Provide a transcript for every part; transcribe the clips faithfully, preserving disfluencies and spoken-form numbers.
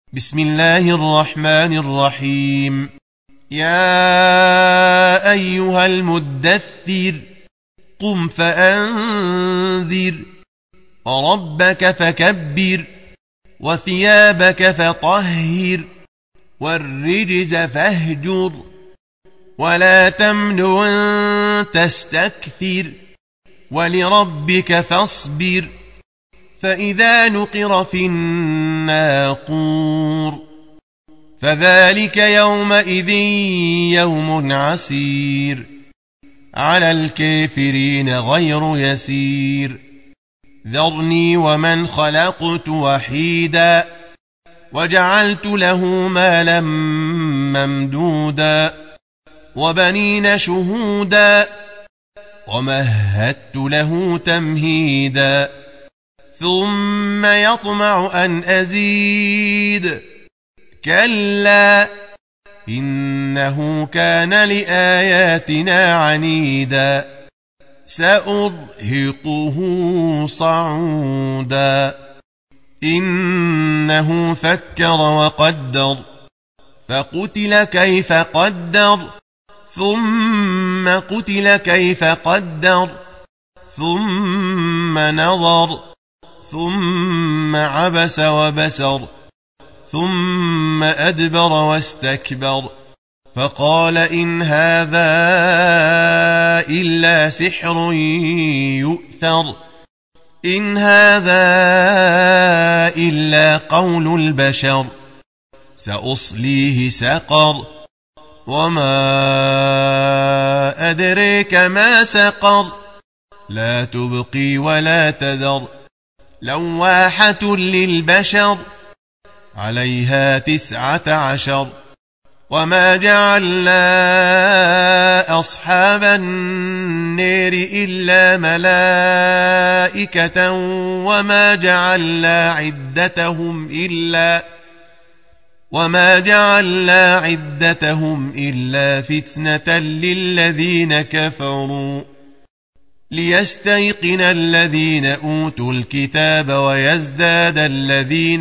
بسم الله الرحمن الرحيم. يا أيها المدثر قم فأنذر وربك فكبر وثيابك فطهر والرجز فاهجر ولا تمنن تستكثر ولربك فاصبر فإذا نقر في الناقور فذلك يومئذ يوم عسير على الكافرين غير يسير. ذرني ومن خلقت وحيدا وجعلت له مالا ممدودا وبنين شهودا ومهدت له تمهيدا ثم يطمع أن أزيد كلا إنه كان لآياتنا عنيدا سأرهقه صعودا إنه فكر وقدر فقتل كيف قدر ثم قتل كيف قدر ثم نظر ثم عبس وبسر ثم أدبر واستكبر فقال إن هذا إلا سحر يؤثر إن هذا إلا قول البشر سأصليه سقر وما أدريك ما سقر لا تبقي ولا تذر لواحة للبشر عليها تسعة عشر وما جعلنا أصحاب النار إلا ملائكة وما جعلنا عدتهم إلا وما جعلنا عدتهم إلا فتنة للذين كفروا ليستيقن الذين أوتوا الكتاب ويزداد الذين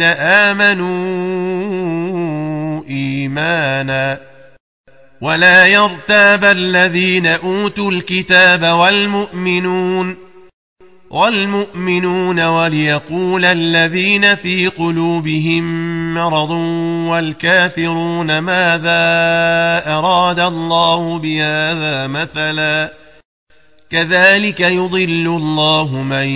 آمنوا إيمانا ولا يرتاب الذين أوتوا الكتاب والمؤمنون والمؤمنون وليقول الذين في قلوبهم مرض والكافرون ماذا أراد الله بهذا مثلا كذلك يضل الله من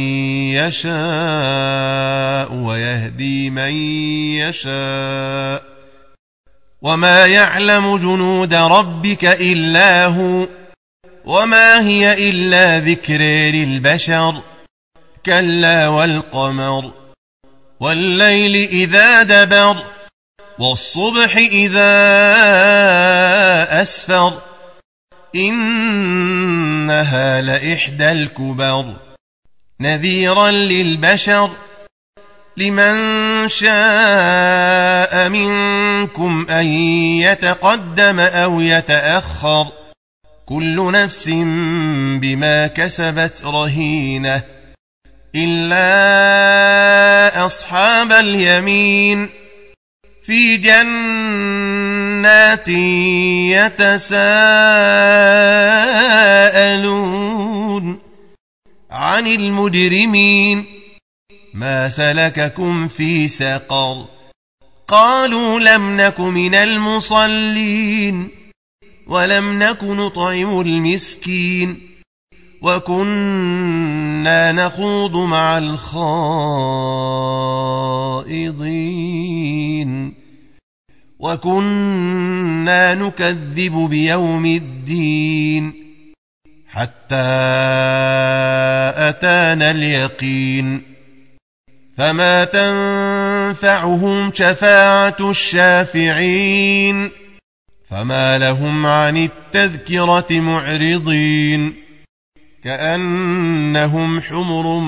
يشاء ويهدي من يشاء وما يعلم جنود ربك إلا هو وما هي إلا ذكر للبشر كلا والقمر والليل إذا دبر والصبح إذا أسفر إنها لإحدى الكبر نذيرا للبشر لمن شاء منكم أن يتقدم أو يتأخر كل نفس بما كسبت رهينة إلا أصحاب اليمين في جنات يتساءلون عن المجرمين ما سلككم في سقر قالوا لم نك من المصلين ولم نك نطعم المسكين وكنا نخوض مع الخائضين وكنا نكذب بيوم الدين حتى أتانا اليقين فما تنفعهم شفاعة الشافعين فما لهم عن التذكرة معرضين كأنهم حمر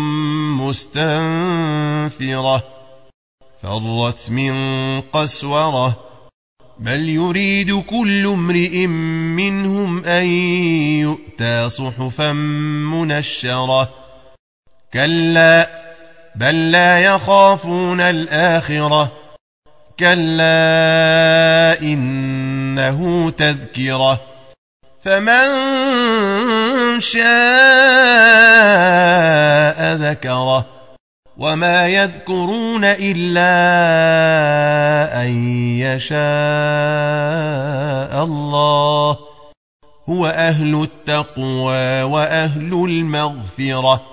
مستنفرة فرت من قسورة بل يريد كل امرئ منهم أن يؤتى صحفا منشرة كلا بل لا يخافون الآخرة كلا إنه تذكرة فمن شاء ذكره وما يذكرون إلا أن يشاء الله هو أهل التقوى وأهل المغفرة